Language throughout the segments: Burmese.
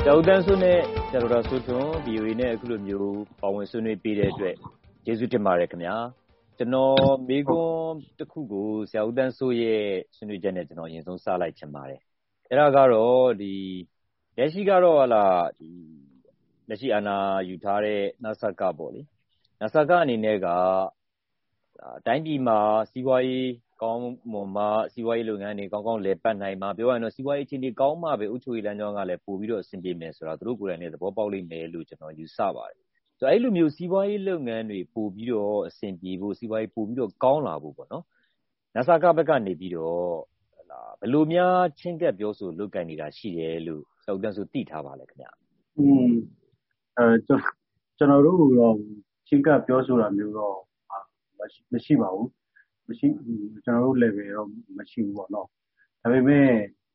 ဦးသန်းစိုးနဲ့ဆရာတော်စိုးထွန်း VOA နဲ့အခုလိုမျိုးပါဝင်ဆွေးနွေးပေးတဲ့အတွက်ကျေးဇူးတင်ပါတယ်ခင်ဗျာကျွန်တော်မေးခွန်းတစ်ခုကိုဆရာဦးသန်းစိုးရဲ့ဆွေးနွေးချက်နဲ့ကျွန်တော်အရင်ဆုံးစလိုက်ချင်ပါတယ်အဲ့ဒါကတော့လက်ရှိကတော့လက်ရှိအာဏာယူထားတဲ့နစကပေါ့လေနစကအနေနဲ့ကတိုင်းပြည်မှာစီးပွားရေးကောင်းမွန်မှစီးပွားရေးလုပ်ငန်းတွေကောင်းကောင်းလည်ပတ်နိုင်မှာပြောရရင်တော့စီးပွားရေးအခြေအနေကောင်းမှပဲဥချိုရေးလမ်းကြောင်းကလည်းပို့ပြီးတော့အဆင်ပြေမယ်ဆိုတာသူတို့ကိုယ်တိုင်လည်းသဘောပေါက်လိမ့်မယ်လို့ကျွန်တော်ယူဆပါတယ်ဆိုတော့အဲ့လိုမျိုးစီးပွားရေးလုပ်ငန်းတွေပို့ပြီးတော့အဆင်ပြေဖို့စီးပွားရေးပို့ပြီးတော့ကောင်းလာဖို့ပေါ့နော်နစကဘက်ကနေပြီးတော့ဘယ်လိုများချင်းကပ်ပြောဆိုလုပ်ကိုင်နေတာရှိတယ်လို့ဆရာဦးသန်းစိုးသိထားပါလဲခင်ဗျကျွန်တော်တို့တော့ချင်းကပ်ပြောဆိုတာမျိုးတော့မရှိပါဘူးမရှိကျွန်တော်တို့ level တော့မရှိဘူးပေါ့နော်ဒါပေမဲ့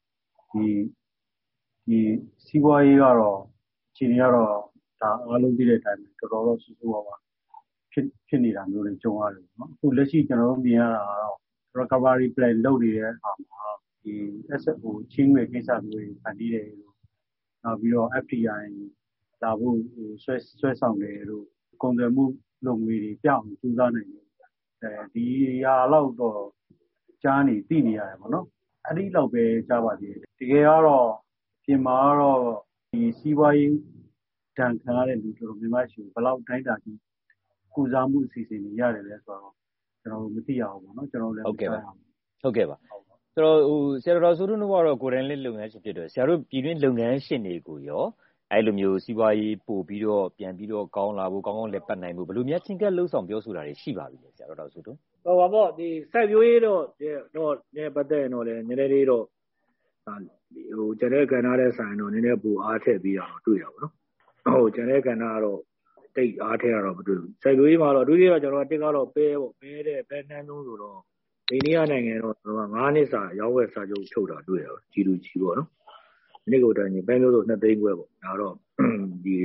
ဒီစီးပွားရေးကတော့အခြေအနေကတော့ဒါအားလုံးသိတဲ့အတိုင်းတော်တော်ဆူဆူပါဖြစ်နေတာမျိုးတွေကြုံရတယ်နော်အခုလက်ရှိကျွန်တော်တို့မြင်ရတာကတော့ recovery plan လုပ်နေတဲ့အခါမှာဒီ SFO ချင်းငွေကိစ္စမျိုးတွေဖန်တီးတယ်လို့နောက်ပြီးတော့ FDI လာဖို့ဆွဲဆောင်တယ်လို့ကုန်သွယ်မှုလုပ်ငွေတွေပြောင်းကျူးစားနိုင်တယ်ဒီဟာလောက်တော့ကြားနေသိနေရတယ်ပေါ့နော်အဲ့ဒီလောက်ပဲကြားပါသေးတယ်တကယ်ကတော့ပြင်မာကတော့ဒီစီးပွားရေးဒဏ်ခံရတဲ့လူတို့မြန်မာရှိဘယ်လောက်တိုင်းတာကြီးကုစားမှုအစီအစဉ်တွေရတယ်လဲဆိုတော့ကျွန်တော်တို့မသိရဘူးပေါ့နော်ကျွန်တော်လည်းဟုတ်ကဲ့ပါဆိုတော့ဆရာတော်စိုးထွန်းတို့ကတော့ကိုယ်တိုင်လည်းလုပ်ငန်းရှင်ဖြစ်တယ်ဆရာတို့ပြည်တွင်းလုပ်ငန်းရှင်တွေကိုရောအဲ့လိုမျိုးစီးပွားရေးပို့ပြီးတော့ပြန်ပြီးတော့ကောင်းလာဖို့ကောင်းကောင်းလက်ပတ်နိုင်ဖို့ဘယ်လိုများချင်းကပ်လှုပ်ဆောင်ပြောဆိုတာတွေရှိပါပြီလဲဆရာတော်စိုးထွန်းဟုတ်ပါပေါ့ဒီစိုက်ပျိုးရေးတော့နေပတ်သက်ရင်တော့လည်းနည်းနည်းလေးတော့ကျန်တဲ့ကဏ္ဍတဲ့ဆိုင်တော့နည်းနည်းပူအားထည့်ပြီးတော့တွေ့ရပါတော့ကျန်တဲ့ကဏ္ဍကတော့တိတ်အားထည့်ရတော့မတွေ့ဘူးစိုက်ပျိုးရေးမှာတော့အထူးသဖြင့်ကျွန်တော်တက်ကတော့ပဲပေါ့ပဲတဲ့ပဲနှမ်းသုံးဆိုတော့အိန္ဒိယနိုင်ငံတော့9နှစ်စာရောက်ဝယ်စာချုပ်ထုတ်တာတွေ့ရတော့ကြီးလူကြီးပေါ့နော်ဒီနေ့ကိုတိုင်ပဲမျိုးဆို2သိန်းခွဲပေါ့ဒါတော့ဒီ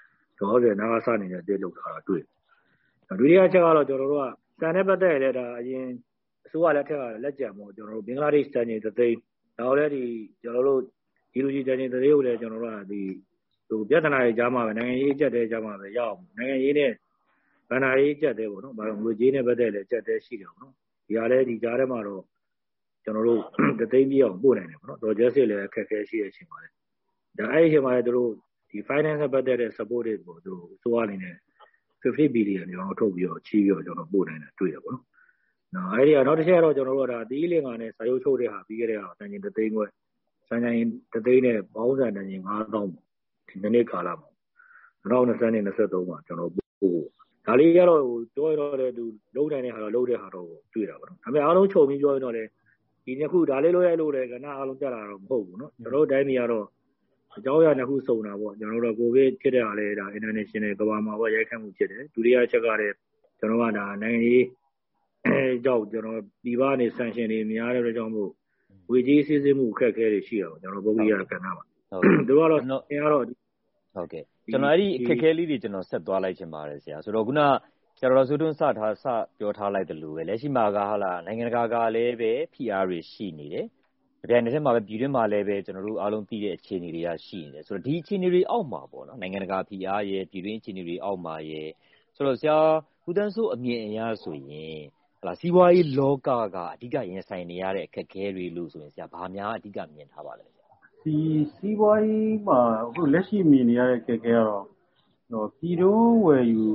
90နားစနေတဲ့တက်လောက်ထားတာတွေ့ဒုတိယချက်ကတော့ကျွန်တော်တို့ကစံနဲ့ပတ်သက်ရတဲ့ဒါအရင်အစိုးရလက်ထက်ကလက်ကျန်ပေါ့ကျွန်တော်တို့ဘင်္ဂလားဒေ့ရှ်တန်ကြီး3သိန်းဒါလည်းဒီကျွန်တော်တို့ဒီလူကြီးတန်ကြီး3သိန်းကိုလည်းကျွန်တော်တို့ကဒီပြဿနာတွေကြားမှာပဲနိုင်ငံရေးအကျပ်တဲကြားမှာပဲရအောင်နိုင်ငံရေးနဲ့ဗန္ဒာရေးအကျပ်တဲပေါ့နော်ဘာလို့ငွေကြေးနဲ့ပတ်သက်လည်းအကျပ်တဲရှိတယ်ပေါ့နော်ဒီဟာလည်းဒီကြားထဲမှာတော့ကျွန်တော်တို့3သိန်းပြည့်အောင်ပို့နိုင်တယ်ပေါ့နော်တော့ justice လည်းအခက်အခဲရှိတဲ့အချိန်ပါလေဒါအဲ့ဒီအချိန်မှာလည်းသူတို့ဒီ finance နဲ့ပတ်သက်တဲ့ support တွေပေါ့သူတို့အစိုးရအနေနဲ့50 billion ကျွန်တော်ထုတ်ပြီးတော့ချီးပြီးတော့ကျွန်တော်ပို့နိုင်တယ်တွေ့ရပါတော့။နော်အဲ့ဒီကနောက်တစ်ချက်ကတော့ကျွန်တော်တို့ကဒါတီးလင်္ကာနဲ့စာချုပ်ချုပ်တဲ့ဟာပြီးခဲ့တဲ့ဟာတန်ချိန်3သိန်းခွဲစံချိန်3သိန်းနဲ့ပေါင်းစံတန်ချိန်9000ဒီနေ့ကာလမှာ2020နဲ့23မှာကျွန်တော်ပို့ဒါလေးကတော့ပြောရတော့လေသူလုံးနိုင်တဲ့ဟာတော့လုံးတဲ့ဟာတော့တွေ့တာပါတော့။ဒါပေမဲ့အားလုံးချုပ်ပြီးပြောရင်တော့လေဒီနှစ်ခုဒါလေးလို့ရလို့လေကဏ္ဍအားလုံးတက်လာတော့မဟုတ်ဘူးနော်။ကျွန်တော်တို့တိုင်းပြည်ကတော့အကြောင်းအရာနှစ်ခုစုံတာပေါ့ကျွန်တော်တို့ကိုဗစ်ဖြစ်တဲ့ဟာလေဒါ international ကမ္ဘာမှာပေါ့ရိုက်ခတ်မှုဖြစ်တယ်ဒုတိယချက်ကလည်းကျွန်တော်ကဒါနိုင်ငံရေးကြောင့်ကျွန်တော်ဒီဘာနေ sanction တွေများတဲ့အတွက်ကြောင့်မို့ဝေကြီးစစ်စစ်မှုအခက်အခဲတွေရှိတာပေါ့ကျွန်တော်ပုဂ္ဂိုလ်ရကဏ္ဍမှာဟုတ်သူကတော့အင်းကတော့ဟုတ်ကဲ့ကျွန်တော်အဲ့ဒီအခက်အခဲလေးတွေကျွန်တော်ဆက်သွားလိုက်ချင်ပါတယ်ဆရာဆိုတော့ခုနဆရာတော်စိုးထွန်းစပြောထားလိုက်တယ်လို့ပဲလက်ရှိမှာကဟာလာနိုင်ငံတကာကလည်းပဲ PR တွေရှိနေတယ်တကယ်နဲ့မှာပဲပြည်တွင်းမှာလည်းပဲကျွန်တော်တို့အားလုံးသိတဲ့အခြေအနေတွေကရှိနေတယ်ဆိုတော့ဒီအခြေအနေတွေအောက်မှာပေါ့နော်နိုင်ငံတကာ PR ရဲ့ပြည်တွင်းအခြေအနေတွေအောက်မှာရဲ့ဆိုတော့ဆရာဦးသန်းစိုးအမြင်အရဆိုရင်စီးပွားရေးလောကကအဓိကရင်ဆိုင်နေရတဲ့အခက်အခဲတွေလို့ဆိုရင်ဆရာဘာများအဓိကမြင်ထားပါလဲဒီစီးပွားရေးမှာအခုလက်ရှိမြင်နေရတဲ့အခက်အခဲကတော့ပြည်တွင်းဝယ်ယူ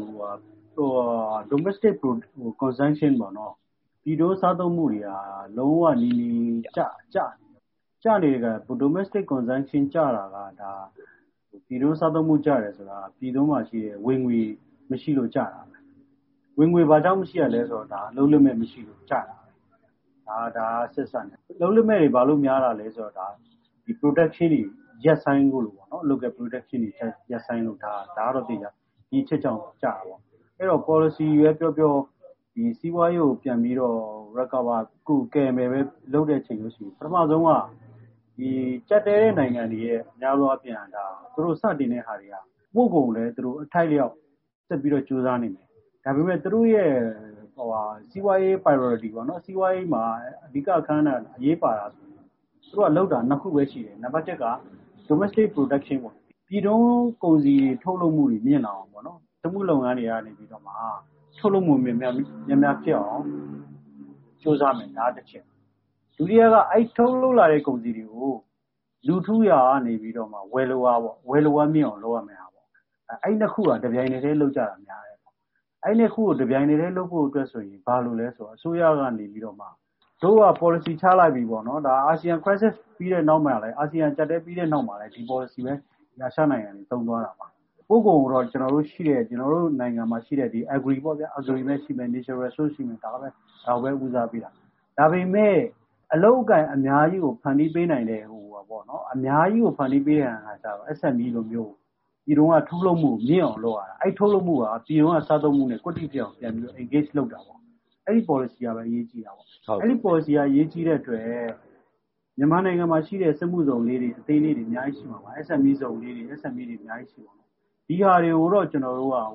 domestic consumption ပေါ့နော်ပြည်တွင်းစားသုံးမှုတွေကလုံးဝနီးနီးကျနေတဲ့က domestic consumption ကျတာကဒါပြည်တွင်းစားသုံးမှုကျတယ်ဆိုတာပြည်တွင်းမှာရှိတဲ့ဝင်ငွေမရှိလို့ကျတာပဲဝင်ငွေဘာကြောင့်မရှိရလဲဆိုတော့ဒါလုံးလက်မဲ့မရှိလို့ကျတာပဲဒါဆက်ဆက်နေလုံးလက်မဲ့တွေဘာလို့များတာလဲဆိုတော့ဒါဒီ production တွေရက်ဆိုင်ကိုလို့ပေါ့နော် local production တွေရက်ဆိုင်လို့ဒါတော့သိကြဒီချက်ကြောင့်ကျတာပေါ့အဲ့တော့ policy ရွေးပြောဒီစီးပွားရေးကိုပြန်ပြီးတော့ recover ကုကယ်မယ်ပဲလုပ်တဲ့ချိန်လို့ရှိရင်ပထမဆုံးကဒီကြက်တဲတဲ့နိုင်ငံတွေရဲ့အများသောအားဖြင့်ဒါသူတို့စတင်တဲ့ဟာတွေကပို့ကုန်လည်းသူတို့အထိုက်လျောက်ဆက်ပြီးတော့ကြိုးစားနေတယ်ဒါပေမဲ့သူတို့ရဲ့စီးပွားရေး priority ပေါ့နော်စီးပွားရေးမှာအဓိကအခန်းအရေးပါတာဆိုသူတို့ကလောက်တာနှစ်ခုပဲရှိတယ်နံပါတ်1က domestic production ပေါ့ပြည်တွင်းကုန်စည်ထုတ်လုပ်မှုတွေမြင့်လာအောင်ပေါ့နော်စက်မှုလုပ်ငန်းတွေကနေပြီးတော့မှထုတ်လုပ်မှုများဖြစ်အောင်စူးစမ်းမယ်ဒါတစ်ချက်ဒုတိယကအဲ့ထုတ်လုပ်လာတဲ့ကုန်စည်တွေကိုလူထုရာကနေပြီးတော့မှဝယ်လိုအားမြင့်အောင်လုပ်ရမယ်ဟာပေါ့အဲ့နှစ်ခုကတပြိုင်တည်းလုပ်ကြတာများတယ်ပေါ့အဲ့နှစ်ခုကိုတပြိုင်တည်းလုပ်ဖို့အတွက်ဆိုရင်ဘာလို့လဲဆိုတော့အစိုးရကနေပြီးတော့မှတို့က policy ချလိုက်ပြီပေါ့နော်ဒါ ASEAN crisis ပြီးတဲ့နောက်မှာလည်း ASEAN ကြက်တဲပြီးတဲ့နောက်မှာလည်းဒီ policy ပဲရာရှနိုင်ငံတွေသုံးသွားတာပါပို့ကုန်တော့ကျွန်တော်တို့နိုင်ငံမှာရှိတဲ့ဒီ agri ပေါ့ဗျာ agri ပဲရှိမယ် natural resource ရှိမယ်ဒါပဲဦးစားပေးတာဒါပေမဲ့အလောက်အကန်အများကြီးကိုဖန်တီးပေးနိုင်တဲ့ပေါ့နော်အများကြီးကိုဖန်တီးပေးရတာကျတော့ SME လိုမျိုးပြည်တော်ကထုတ်လုပ်မှုမြင့်အောင်လုပ်ရတာအဲ့ထုတ်လုပ်မှုကပြည်တော်ကစားသုံးမှုနဲ့ကွက်တိပြောင်ပြန်ပြီး engage လုပ်တာပေါ့အဲ့ဒီ policy ကပဲအရေးကြီးတာပေါ့အဲ့ဒီ policy ကအရေးကြီးတဲ့အတွက်မြန်မာနိုင်ငံမှာရှိတဲ့စက်မှုဇုံလေးတွေအသေးလေးတွေအများကြီးရှိမှာပါ SME ဇုံလေးတွေ SME တွေအများကြီးရှိပါတော့ဒီဟာတွေကိုတော့ကျွန်တော်တို့က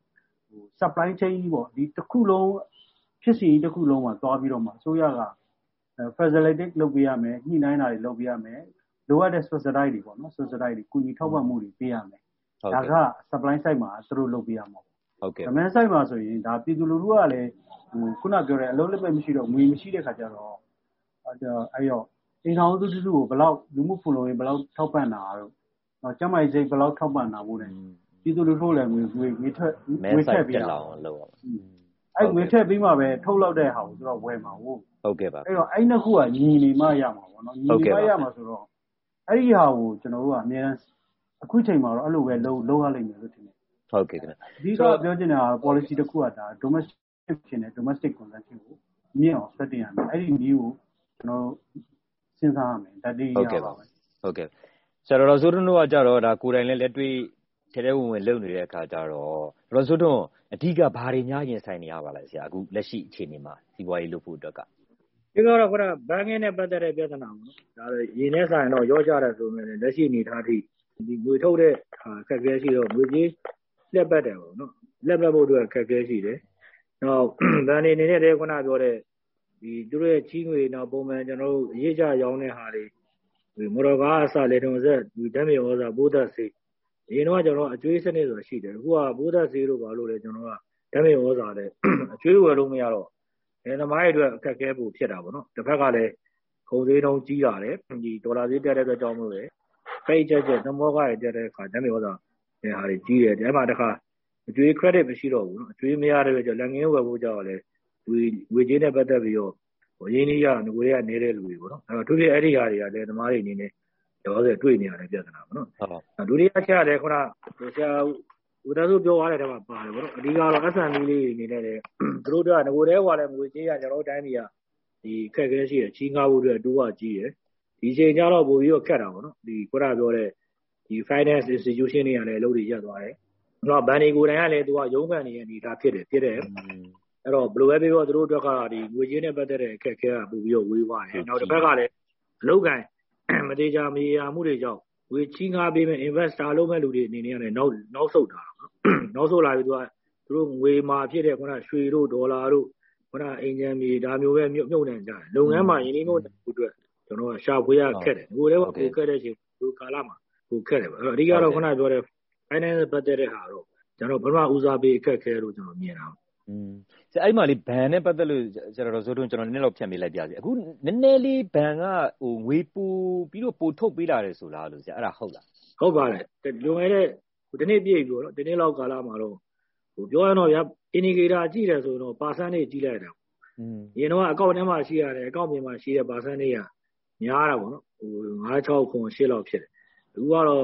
supply chain ပေါ့ဒီတစ်ခုလုံးဖြစ်စီတစ်ခုလုံးမှာသွားပြီးတော့မှအစိုးရကfacilitate လုပ်ပေးရမယ်ညှိနှိုင်းတာတွေလုပ်ပေးရမယ်လိုအပ်တဲ့ subsidy တွေပေါ့နော် subsidy တွေကုညီထောက်ပံ့မှုတွေပေးရမယ်ဒါက supply side မှာသူတို့လုပ်ပေးရမှာပေါ့ဟုတ်ကဲ့ demand side မှာဆိုရင်ဒါပြည်သူလူထုကလည်းခုနပြောတဲ့အလုံးလက်မဲ့မရှိတော့ငွေမရှိတဲ့ခါကျတော့အဲ့ရောအင်ဆောင်စုစုကိုဘယ်လောက်လူမှုဖူလုံရေးဘယ်လောက်ထောက်ပံ့တာတို့ကျန်းမာရေးစိတ်ဘယ်လောက်ထောက်ပံ့တာမို့လဲပြည်သူလူထုလည်းငွေထည့်ပြီးတော့လုပ်ရအဲ့ငွေထည့်ပြီးမှပဲထုတ်လောက်တဲ့ဟာကိုသူတို့ဝယ်မှာဟုတ်ကဲ့ပါအဲ့တော့အဲ့နှစ်ခုကညီနေမှရမှာပေါ့နော်ညီနေမှရမှာဆိုတော့အဲ့ဒီဟာကိုကျွန်တော်တို့ကအများအားအခုချိန်မှာတော့အဲ့လိုပဲလုပ်ရလိမ့်မယ်လို့ထင်တယ်ဟုတ်ကဲ့ခင်ဗျဒီကပြောချင်တာ policy တစ်ခုကဒါ domestic ဖြစ်နေ domestic consumption ကိုမြင့်အောင်ဆက်တင်ရမယ်အဲ့ဒီနည်းကိုကျွန်တော်စဉ်းစားရမယ်ဒါတည်းရပါမယ်ဟုတ်ကဲ့ဆရာတော်စိုးထွန်းတို့ကကြတော့ဒါကိုယ်တိုင်လည်းလက်တွေ့ထဲထဲဝင်လုပ်နေတဲ့အခါကျတော့တော်စိုးထွန်းအဓိကဘာတွေများရင်ဆိုင်နေရပါလဲဆရာအခုလက်ရှိအခြေအနေမှာစီးပွားရေးလုပ်ဖို့အတွက်ကဒီကတော့ခုနဘဏ်ငင်းနဲ့ပတ်သက်တဲ့ပြဿနာပေါ့နော်ဒါဆိုရင်းနဲ့ဆိုင်တော့ရောကြတယ်ဆိုရင်လက်ရှိအနေထားထိဒီငွေထုတ်တဲ့အခက်အခဲရှိတော့ငွေကြီးလက်ပတ်တယ်ပေါ့နော်လက်ပတ်ဖို့အတွက်အခက်အခဲရှိတယ်နောက်ဘဏ်နေအနေနဲ့တည်းခုနပြောတဲ့ဒီသူတို့ရဲ့ချီးငွေနောက်ပုံမှန်ကျွန်တော်တို့အရေးကြရောင်းတဲ့ဟာတွေဒီမော်တော်ကားအစလေတုံဆက်ဒီဓာတ်မြေဩဇာပိုးသက်စေးဒီတော့ကျွန်တော်အကျွေးစနစ်ဆိုတာရှိတယ်အခုကပိုးသက်စေးတို့ဘာလို့လဲကျွန်တော်ကဓာတ်မြေဩဇာနဲ့အကျွေးဝယ်လို့မရတော့သမားရဲ့အတွက်အခက်အခဲပိုဖြစ်တာပေါ့နော်တစ်ဖက်ကလည်းခုံသေးတုံးကြီးလာတယ်ဒီဒေါ်လာဈေးတက်တဲ့အတွက်ကြောင့်မို့လို့ဖိတ်ချက်သမောကားရတက်တဲ့အခါဓာတ်မြေဩဇာဒီဟာတွေကြီးတယ်အဲ့မှာတစ်ခါအကျွေး credit မရှိတော့ဘူးနော်အကျွေးမရတဲ့အတွက်လက်ငင်းဝယ်ဖို့ကြောက်လဲဝေကြေးနဲ့ပတ်သက်ပြီးတော့ရင်းနှီးရငွေရနေတဲ့လူတွေပေါ့နော်အဲ့တော့သူတွေအဲ့ဒီဟာတွေကလည်းသမားတွေအနေနဲ့ရောစဲတွေ့နေရတယ်ပြဿနာပေါ့နော်ဟုတ်ဒုတိယချက်လည်းခုနဆရာဦးသားစုပြောသွားတဲ့ထဲမှာပါတယ်ပေါ့နော်အဓိကတော့ SME လေးအနေနဲ့လည်းသူတို့ကငွေတဲဟွာလည်းငွေကြေးရကျွန်တော်တို့တိုင်းပြည်ကဒီခက်ခဲရှိရချီးငါးဖို့အတွက်တိုးဝကြီးရဒီချိန်ကျတော့ပို့ပြီးတော့ခက်တာပေါ့နော်ဒီခုနပြောတဲ့ဒီ finance institution တွေကလည်းအလုပ်တွေရပ်သွားတယ်တော့ဘဏ်တွေကိုယ်တိုင်ကလည်းသူကရုံးကန်နေရနေတာဖြစ်တယ်အဲ့တော့ဘယ်လိုပဲပြောသူတို့အတွက်ကဒီငွေကြေးနဲ့ပတ်သက်တဲ့အခက်အခဲကပို့ပြီးတော့ဝေးသွားတယ်နောက်တစ်ဖက်ကလည်းအလုပ်ကန်မတေချာမရေရာမှုတွေကြောင့်ဝေချီးငါးပေးမဲ့ investor လုပ်မဲ့လူတွေအနေနဲ့လည်းနောက်ဆုတ်တာနောက်ဆုတ်လာပြီးသူတို့ငွေမှာဖြစ်တဲ့ခုနရွှေတို့ဒေါ်လာတို့ခုနအင်ဂျင်မြေဒါမျိုးပဲမြုပ်နှံကြတယ်လုပ်ငန်းမှာယင်းနှိမ့်မှုအတွက်ကျွန်တော်ကရှာဖွေရခက်တယ်ငွေတွေကပိုခက်တဲ့ချိန်ဒီကာလမှာပိုခက်တယ်ပေါ့အဲ့တော့အဓိကတော့ခုနပြောတဲ့ finance ပတ်သက်တဲ့ဟာတော့ကျွန်တော်ဘယ်မှာဦးစားပေးအခက်ခဲလို့ကျွန်တော်မြင်တာဆရာအဲ့မှာလေဘဏ်နဲ့ပတ်သက်လို့ဆရာတော်စိုးထွန်းကျွန်တော်နည်းနည်းတော့ဖြတ်မိလိုက်ပြစီအခုနည်းနည်းလေးဘဏ်ကငွေပိုပြီးတော့ပိုထုတ်ပေးလာတယ်ဆိုလားလို့ဆရာအဲ့ဒါဟုတ်လားဟုတ်ပါတယ်လွန်ခဲ့တဲ့ဒီနေ့ပြည့်ပြီတော့ဒီနေ့လောက်ကာလမှာတော့ပြောရတော့ဗျာ indicator ကြည့်တယ်ဆိုတော့ percentage ကြည့်လိုက်တာရင်တော့အကောင့်ထဲမှာရှိရတယ်အကောင့်ပြင်မှာရှိတဲ့ percentage ကများတာပေါ့နော်9 6ခွန်8လောက်ဖြစ်တယ်အခုကတော့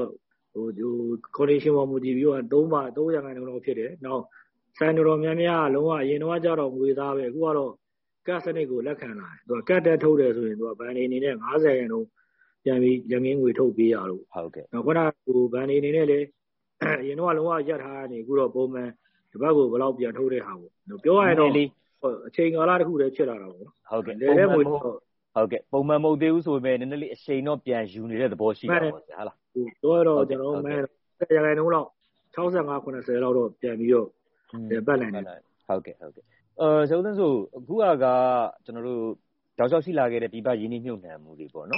condition ပေါ်မူတည်ပြီးတော့3%လောက်ဖြစ်တယ်နောက်ဆိုင်တော်များများလုံးဝအရင်တော့ကြတော့ငွေသားပဲအခုကတော့ကတ်စနစ်ကိုလက်ခံလာတယ်သူကကတ်တက်ထုတ်တယ်ဆိုရင်သူကဘဏ်နေအနေနဲ့50%လုံးပြန်ပြီးရငင်းငွေထုတ်ပေးရလို့ဟုတ်ကဲ့နောက်ခုနကဘဏ်နေအနေနဲ့လည်းအရင်တော့လုံးဝရပ်ထားနေအခုတော့ပုံမှန်ဒီဘက်ကိုဘယ်လောက်ပြန်ထုတ်တဲ့ဟာကိုပြောရရင်တော့အချိန်ကာလတစ်ခုတည်းဖြစ်လာတာပေါ့ဟုတ်ကဲ့လေငွေဟုတ်ကဲ့ပုံမှန်မဟုတ်သေးဘူးဆိုပေမဲ့နည်းနည်းလေးအချိန်တော့ပြန်ယူနေတဲ့သဘောရှိတာပေါ့ဆရာဟုတ်လားတော့ကျွန်တော်မဲရာခိုင်နှုန်းလောက်65 90လောက်တော့ပြန်ပြီးတော့ပတ်နိုင်တယ်ဟုတ်ကဲ့ဆရာဦးသန်းစိုးအခုကကျွန်တော်တို့တောက်လျှောက်ရှိလာခဲ့တဲ့ပြည်ပရင်းနှီးမြှုပ်နှံမှုတွေပေါ့နော်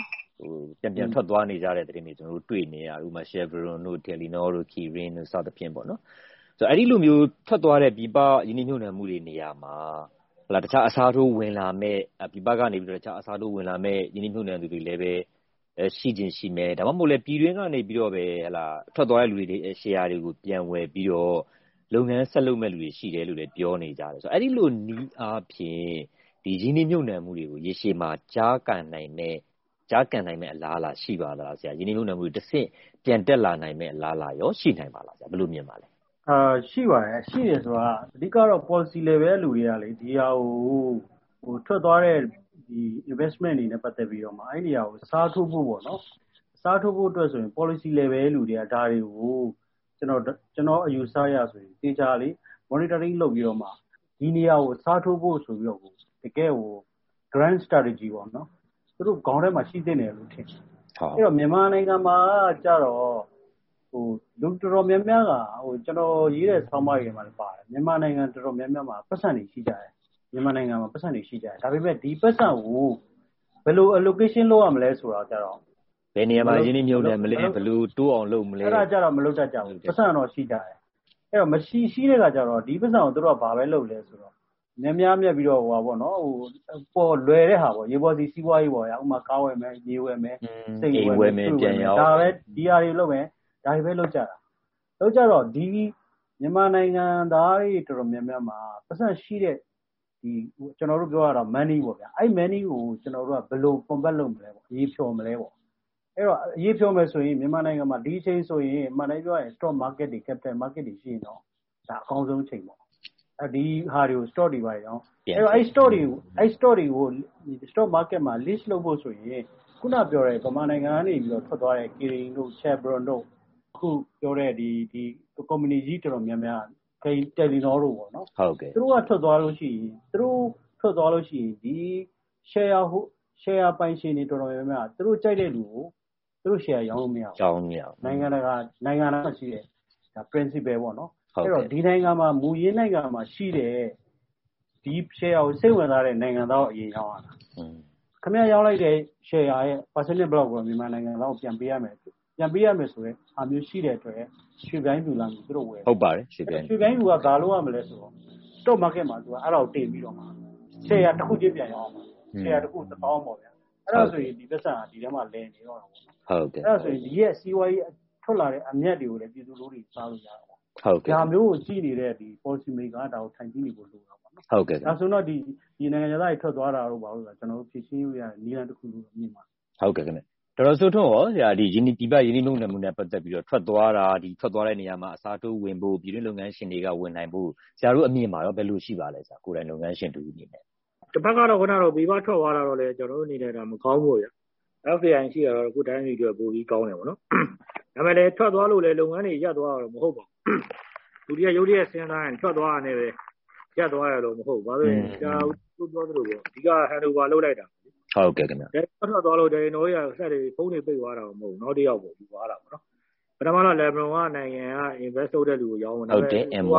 ပြန်ထွက်သွားနေကြတဲ့သတင်းတွေကျွန်တော်တို့တွေ့နေရဥပမာ Chevron တို့ Telenor တို့ Kirin တို့စသဖြင့်ပေါ့နော်ဆိုတော့အဲ့ဒီလိုမျိုးထွက်သွားတဲ့ပြည်ပယင်းနှိမ့်ညွှန်နှံမှုတွေနေရာမှာတခြားအစားထိုးဝင်လာမဲ့ပြည်ပကနေပြီးတော့တခြားအစားထိုးဝင်လာမဲ့ယင်းနှိမ့်ညွှန်နှံသူတွေလည်းပဲရှိခြင်းရှိမယ်ဒါမှမဟုတ်လည်းပြည်တွင်းကနေပြီးတော့ပဲထွက်သွားတဲ့လူတွေ share တွေကိုပြန်ဝယ်ပြီးတော့လုပ်ငန်းဆက်လုပ်မဲ့လူတွေရှိတယ်လို့လည်းပြောနေကြတယ်ဆိုတော့အဲ့ဒီလိုနီးအားဖြင့်ဒီယင်းနှိမ့်ညွှန်နှံမှုတွေကိုရေရှည်မှာကြားကန်နိုင်မဲ့အလားအလာရှိပါသလားဆရာယင်းနှိမ့်ညွှန်နှံမှုတွေတစ်ဆင့်ပြန်တက်လာနိုင်မဲ့အလားအလာရောရှိနိုင်ပါလားဆရာဘယ်လိုမြင်ပါလဲရှိပါတယ်ရှိတယ်ဆိုတာအဓိကတော့ policy level လူတွေကလေဒီဟာကိုထွက်သွားတဲ့ဒီ investment တွေနဲ့ပတ်သက်ပြီးတော့မှအဲ့ဒီဟာကိုစားထိုးဖို့ပေါ့နော်စားထိုးဖို့အတွက်ဆိုရင် policy level လူတွေကဒါတွေကိုကျွန်တော်အယူဆရဆိုရင်တေချာလေး monitoring လုပ်ပြီးတော့မှဒီနေရာကိုစားထိုးဖို့ဆိုပြီးတော့တကယ်ကို grand strategy ပေါ့နော်သူတို့ခေါင်းထဲမှာရှိသင့်တယ်လို့ထင်တယ်အဲ့တော့မြန်မာနိုင်ငံမှာကြတော့လူတော်တော်များများကကျွန်တော်ရေးတဲ့ဆောင်းပါးတွေမှာလည်းပါတယ်မြန်မာနိုင်ငံတော်တော်များများမှာပတ်စံတွေရှိကြတယ်မြန်မာနိုင်ငံမှာပတ်စံတွေရှိကြတယ်ဒါပေမဲ့ဒီပတ်စံကိုဘယ်လို allocation လုပ်ရမလဲဆိုတာကြတော့ဘယ်နေရာမှာရင်းနှီးမြှုပ်နှံမလဲဘယ်လိုတိုးအောင်လုပ်မလဲအဲ့ဒါကြတော့မလုပ်တတ်ကြဘူးပတ်စံတော့ရှိကြတယ်အဲ့တော့မရှိတဲ့ကကြတော့ဒီပတ်စံကိုတို့ကဘာပဲလုပ်လဲဆိုတော့များပြီးတော့ပေါ့နော်ပေါ်လွယ်တဲ့ဟာပေါ့ရေပေါ်စီစီးပွားရေးပေါ့ဥပမာကားဝယ်မယ်ရေဝယ်မယ်စိတ်ဝယ်မယ်ပြန်ရောက်ဒါပဲဒီဟာတွေလုပ်မယ်ဒါတွေပဲလုပ်ကြတော့ဒီမြန်မာနိုင်ငံသားတွေတော်တော်များများမှာပတ်စံရှိတဲ့ဒီကျွန်တော်တို့ပြောရတော့ money ပေါ့ဗျာအဲ့ money ကိုကျွန်တော်တို့ကဘယ်လို convert လုပ်မလဲပေါ့ရေးဖြော်မလဲပေါ့အဲ့တော့ရေးဖြော်မယ်ဆိုရင်မြန်မာနိုင်ငံမှာဒီအချိန်ဆိုရင်မှန်တယ်ပြောရင် stock market တွေ capital market တွေရှိရင်တော့ဒါအကောင်းဆုံးအချိန်ပေါ့ဒီဟာတွေကို stock တွေပါရောအဲ့တော့အဲ့ stock တွေကို stock market မှာ list လုပ်ဖို့ဆိုရင်ခုနပြောတဲ့ဗမာနိုင်ငံကနေပြီးတော့ထွက်သွားတဲ့ Kirin တို့ Chevron တို့အခုပြောတဲ့ဒီ company ကြီးတော်တော်များများ Telenor တို့ပေါ့နော်ဟုတ်ကဲ့သူတို့ကထွက်သွားလို့ရှိရင်ဒီ share ပိုင်ရှင်တွေတော်တော်များများသူတို့ကြိုက်တဲ့လူကိုသူတို့ share ရောင်းလို့မရဘူးနိုင်ငံတကာမှာရှိတဲ့ဒါ principle ပေါ့နော်အဲ့တော့ဒီနိုင်ငံမှာမူရင်းနိုင်ငံမှာရှိတဲ့ဒီ share ကိုစိတ်ဝင်စားတဲ့နိုင်ငံသားကိုအရင်ရောင်းရတာခင်ဗျားရောင်းလိုက်တဲ့ share ရဲ့ percentage block ကိုမြန်မာနိုင်ငံသားကိုပြန်ပေးရမယ်ဆိုတဲ့အားမျိုးရှိတဲ့အတွက်ရွှေပြိုင်းလူလာမျိုးသူတို့ဝယ်ဟုတ်ပါတယ်ရွှေပြိုင်းလူကဘာလုပ်ရမလဲဆိုတော့ stock market မှာသူကအဲ့ဒါကိုတင်ပြီးတော့မှ share တစ်ခုချင်းပြန်ရောင်းအောင် share တစ်ခု1000ပေါ့ဗျာအဲ့ဒါဆိုရင်ဒီပတ်စံကဒီထဲမှာလည်နေတော့တာပေါ့ဟုတ်ကဲ့အဲ့ဒါဆိုရင်ဒီရဲ့စီးပွားရေးထွက်လာတဲ့အမြတ်တွေကိုလည်းပြည်သူလူထုတွေစားလို့ရတာပေါ့ဟုတ်ကဲ့ဒါမျိုးကိုကြည့်နေတဲ့ဒီ policy maker ဒါကိုထိုင်ကြည့်နေဖို့လိုတာပေါ့နော်ဟုတ်ကဲ့ဒါဆိုတော့ဒီနိုင်ငံသားတွေထွက်သွားတာတော့ဘာလို့လဲကျွန်တော်တို့ဖြည့်ရှင်းရတဲ့နည်းလမ်းတစ်ခုလို့မြင်ပါဟုတ်ကဲ့ခင်ဗျတော်စိုးထွန်းရောဆရာဒီယင်းဒီပယင်းနှိမ့်နှံမှုနဲ့ပတ်သက်ပြီးတော့ထွက်သွားတဲ့နေရာမှာအစားထိုးဝင်ဖို့ပြည်တွင်းလုပ်ငန်းရှင်တွေကဝင်နိုင်ဖို့ဆရာတို့အမြင်မှာရောဘယ်လိုရှိပါလဲဆရာကိုယ်တိုင်လုပ်ငန်းရှင်တူအနေနဲ့တစ်ဖက်ကတော့ခုနကတော့ပြည်ပထွက်သွားတာတော့လေကျွန်တော်တို့အနေနဲ့ဒါမကောင်းဘူးဗျ FAI ရှိရတော့အခုတိုင်းပြည်အတွက်ပိုပြီးကောင်းတယ်ပေါ့နော်ဒါပေမဲ့လည်းထွက်သွားလို့လည်းလုပ်ငန်းတွေရပ်သွားတော့မဟုတ်ပါဘူးလူတွေကရုပ်ရည်စဉ်းစားရင်ထွက်သွားရတယ်ပဲရပ်သွားရတော့မဟုတ်ဘာလို့လဲဒါကိုပြောသလိုပေါ့အဓိက handover လုပ်လိုက်တာဟုတ်ကဲ့ခင်ဗျထွက်သွားလို့တယ်နော်ရဆက်တွေဖုန်းတွေပိတ်သွားတာမဟုတ်နောက်တစ်ယောက်ပေါ့ယူသွားတာပေါ့နော်ပထမတော့ Lebron ကနိုင်ငံက invest လုပ်တဲ့လူကိုရောင်းတယ်ဟုတ်တယ် M1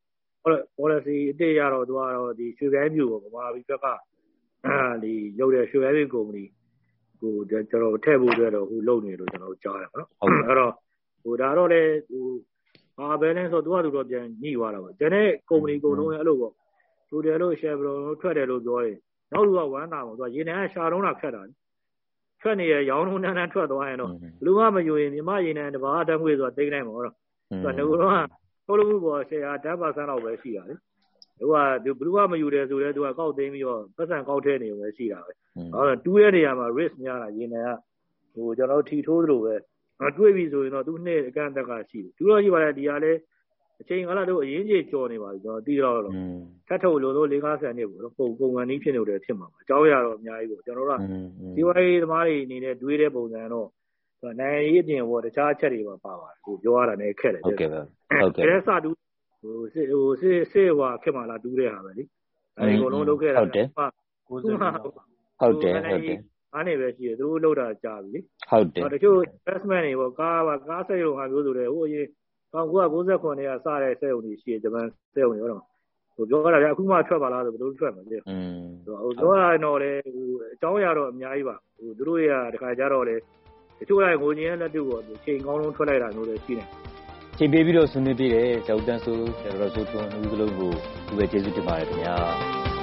policy အတိတ်ရတော့သူကတော့ဒီရွှေပြိုင်းပြူပေါ့ဗမာပြည်ဘက်ကဒီရုပ်တဲ့ရွှေပြိုင်းကုမ္ပဏီကိုကျွန်တော်ထည့်ဖို့အတွက်တော့ဟိုလုပ်နေလို့ကျွန်တော်ကြားရပါတော့အဲ့တော့ဟိုဒါတော့လေဟိုဘာပဲလဲဆိုတော့သူကပြန်ညှိသွားတာပေါ့ကျန်တဲ့ကုမ္ပဏီကုန်လုံးအဲ့လိုပေါ့သူတယ်လို့ Chevron လို့ထွက်တယ်လို့ပြောတယ်နောက်လူကဝမ်းတာပေါ့သူကရေနံကရှာတော့တာဖြတ်တာထွက်နေရရောင်းလုံးတန်းထွက်သွားရင်တော့လူကမယူရင်မြမရေနံတဘာတန်းငွေဆိုတာတိတ်နိုင်မှာတော့သူကငုံတော့ထုတ်လို့ပေါ် share 10% လောက်ပဲရှိတာလေသူကဘလူးကမယူတယ်ဆိုတော့သူကကောက်သိမ်းပြီးတော့ပတ်စံကောက်ထဲနေပဲရှိတာပဲအဲ့တော့တူးတဲ့နေရာမှာ risk များတာရေနံကဟိုကျွန်တော်ထီထိုးသလိုပဲတွေးပြီးဆိုရင်တော့သူနှစ်အကန့်အသက်ကရှိတယ်သူတော့ရှိပါတယ်ဒီဟာလေအချိန်ကလာတော့အရင်ကြီးကြော်နေပါပြီကျွန်တော်တီးတော့ထပ်ထုတ်လို့4-50နှစ်ပေါ့နော်ပုံမှန်နည်းဖြစ်နေတယ်ဖြစ်မှာပါအကြောင်းရတော့အများကြီးပေါ့ကျွန်တော်တို့ကဒီဝိုင်းသမားတွေအနေနဲ့တွေးတဲ့ပုံစံတော့နိုင်ငံရေးအပြင်ပေါ့တခြားအချက်တွေပါပါတယ်ဟိုပြောရတာလည်းခက်တယ်ဟုတ်ကဲ့ပါဟုတ်ကဲ့အဲ့ဒါစတူဟိုစစ်ဟွာခက်မှလာတူးတဲ့ဟာပဲလေအဲ့ဒီအကုန်လုံးလုပ်ခဲ့တာဟုတ်တယ် 90 ဟုတ်တယ်အားနေပဲရှိတယ်သူတို့လောက်တာကြာပြီလေဟုတ်တယ်တချို့ investment တွေပေါ့ကားစက်ရုံဟာမျိုးဆိုတယ်ဟိုအရင်1999နဲ့စတဲ့စက်ရုံတွေရှိတယ်ဂျပန်စက်ရုံတွေဟုတ်တော့ဟိုပြောရတာဗျအခုမှထွက်ပါလားဆိုဘယ်လိုထွက်မှာလဲဟိုပြောရတော့လေဟိုအကြောင်းအရာတော့အများကြီးပါဟိုသူတို့ရတခါကြတော့လေတချို့ကငိုခြင်းလက်တွေ့ကိုချိန်ကောင်းလုံးထွက်လိုက်တာမျိုးလည်းရှိတယ်ချိန်ပေးပြီးတော့ဆွေးနွေးပေးတယ်ဆရာဦးတန်းစိုးဆရာတော်စိုးထွန်းဦးစလုံးကိုသူပဲကျေးဇူးတင်ပါတယ်ခင်ဗျာ